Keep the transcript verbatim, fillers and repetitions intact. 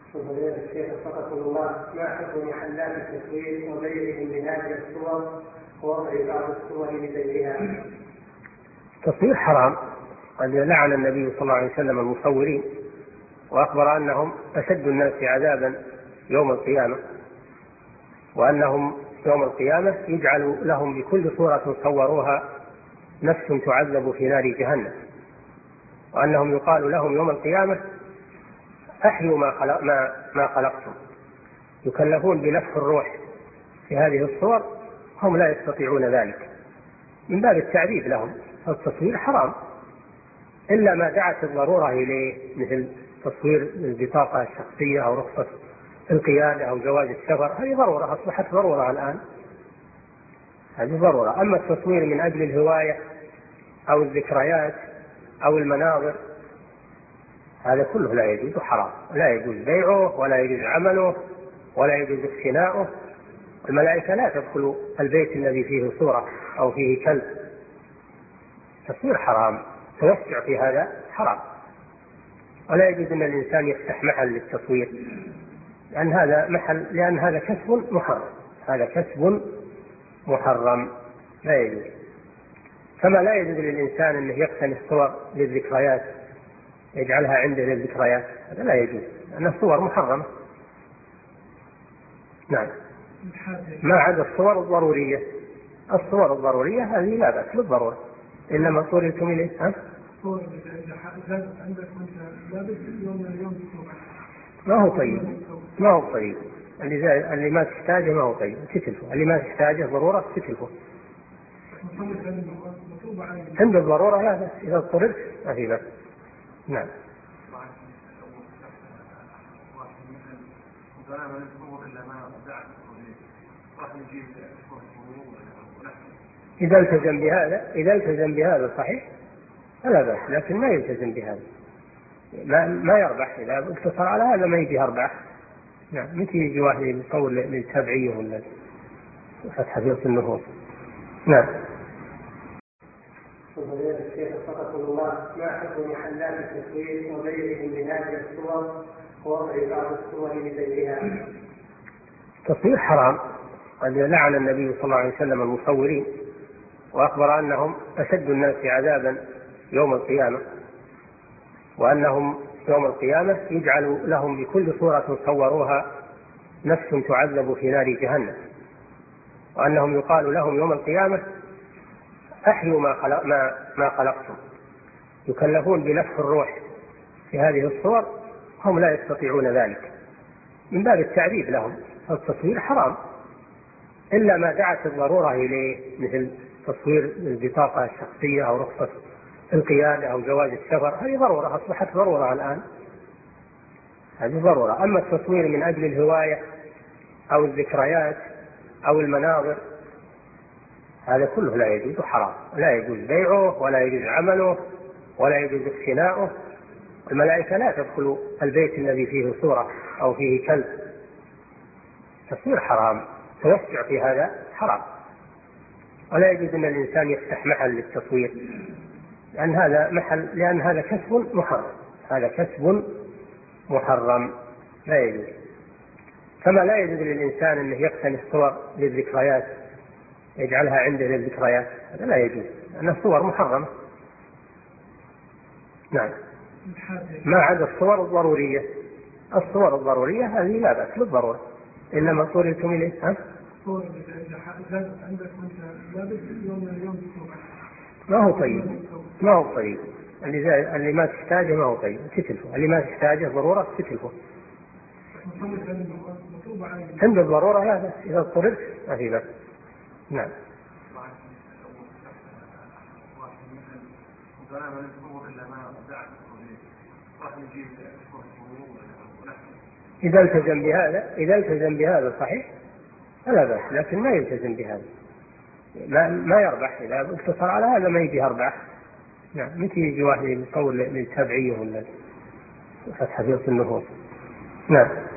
فضيلة الشيخ وفقكم الله، ما حكم محلات التصوير وبيعهم لهذه الصور ووضع بعض الصور لبيعها؟ التصوير حرام، قد لعن النبي صلى الله عليه وسلم المصورين وأخبر أنهم أشد الناس عذابا يوم القيامة، وأنهم يوم القيامة يجعل لهم بكل صورة صوروها نفس تعذب في نار جهنم، وأنهم يقال لهم يوم القيامة أحيوا ما, خلق ما, ما خلقتم، يكلفون بنفخ الروح في هذه الصور، هم لا يستطيعون ذلك من باب التعذيب لهم. التصوير حرام إلا ما دعت الضرورة إليه، مثل تصوير البطاقة الشخصية أو رخصة القيادة أو جواز السفر، هذه ضرورة، أصبحت ضرورة الآن، هذه ضرورة. أما التصوير من أجل الهواية أو الذكريات أو المناظر هذا كله لا يجوز، حرام، لا يجوز بيعه ولا يجوز عمله ولا يجوز اقتناؤه. الملائكة لا تدخل البيت الذي فيه صورة أو فيه كلب. التصوير حرام، توسع في هذا حرام، ولا يجوز أن الإنسان يفتح محل للتصوير، لأن هذا محل لأن هذا كسب محرم، هذا كسب محرم لا يجوز. كما لا يجوز للإنسان أنه يقتني الصور للذكريات يجعلها عنده للذكريات، هذا لا يجوز لأن الصور محرمة. نعم، ما عدا الصور الضرورية، الصور الضرورية هذه لا بأس بالضرورة إلا ما اضطررتم إليه. ها؟ ما هو طيب، ما هو طيب، اللي, اللي ما تحتاجه ما هو طيب تتلفه، اللي ما تحتاجه ضرورة تتلفه. عند الضرورة لا بأس، إذا اضطررت ما في بأس. نعم. إذا التزم بهذا إذا التزم بهذا صحيح فلا بأس، لكن ما يلتزم بهذا، ما, ما يربح. إذا اقتصر على هذا ما يجي أربعة. نعم، متى يجي واحد يصور للتابعية ولا فتح في النفوس. نعم. فضيلة الشيخ وفقكم الله، ما حكم محلات التصوير وبيعهم لهذه الصور ووضع بعض الصور لبيعها؟ التصوير حرام، قد لعن النبي صلى الله عليه وسلم المصورين وأخبر أنهم أشد الناس عذابا يوم القيامة، وأنهم يوم القيامة يجعل لهم بكل صورة صوروها نفس تعذب في نار جهنم، وأنهم يقال لهم يوم القيامة أحيوا ما, خلق ما, ما خلقتم، يكلفون بنفخ الروح في هذه الصور، هم لا يستطيعون ذلك من باب التعذيب لهم. التصوير حرام إلا ما دعت الضرورة إليه، مثل تصوير البطاقة الشخصية أو رخصة القيادة أو جواز السفر، هذه ضرورة، أصبحت ضرورة الآن، هذه ضرورة. أما التصوير من أجل الهواية أو الذكريات أو المناظر هذا كله لا يجوز، حرام، لا يجوز بيعه ولا يجوز عمله ولا يجوز اقتناؤه. الملائكة لا تدخل البيت الذي فيه صورة أو فيه كلب. التصوير حرام، توسع في هذا حرام، ولا يجوز أن الإنسان يفتح محل للتصوير، لأن هذا محل لأن هذا كسب محرم، هذا كسب محرم لا يجوز. كما لا يجوز للإنسان أنه يقتني الصور للذكريات يجعلها عنده للذكريات، هذا لا يجوز لأن الصور محرمة. نعم، ما عدا الصور الضرورية، الصور الضرورية هذه لا بأس بالضرورة إلا ما اضطررتم إليه. ها؟ ما هو طيب، ما هو طيب، اللي, اللي ما تحتاجه ما هو طيب تتلفه، اللي ما تحتاجه ضرورة تتلفه. عند الضرورة لا بأس، إذا اضطررت ما في بأس. نعم. إذا التزم بهذا إذا التزم بهذا صحيح فلا بأس، لكن ما يلتزم بهذا، ما, ما يربح. إذا اقتصر على هذا ما يجي أربعة. نعم، متى يجي واحد يصور للتابعية ولا فتح في النفوس. نعم.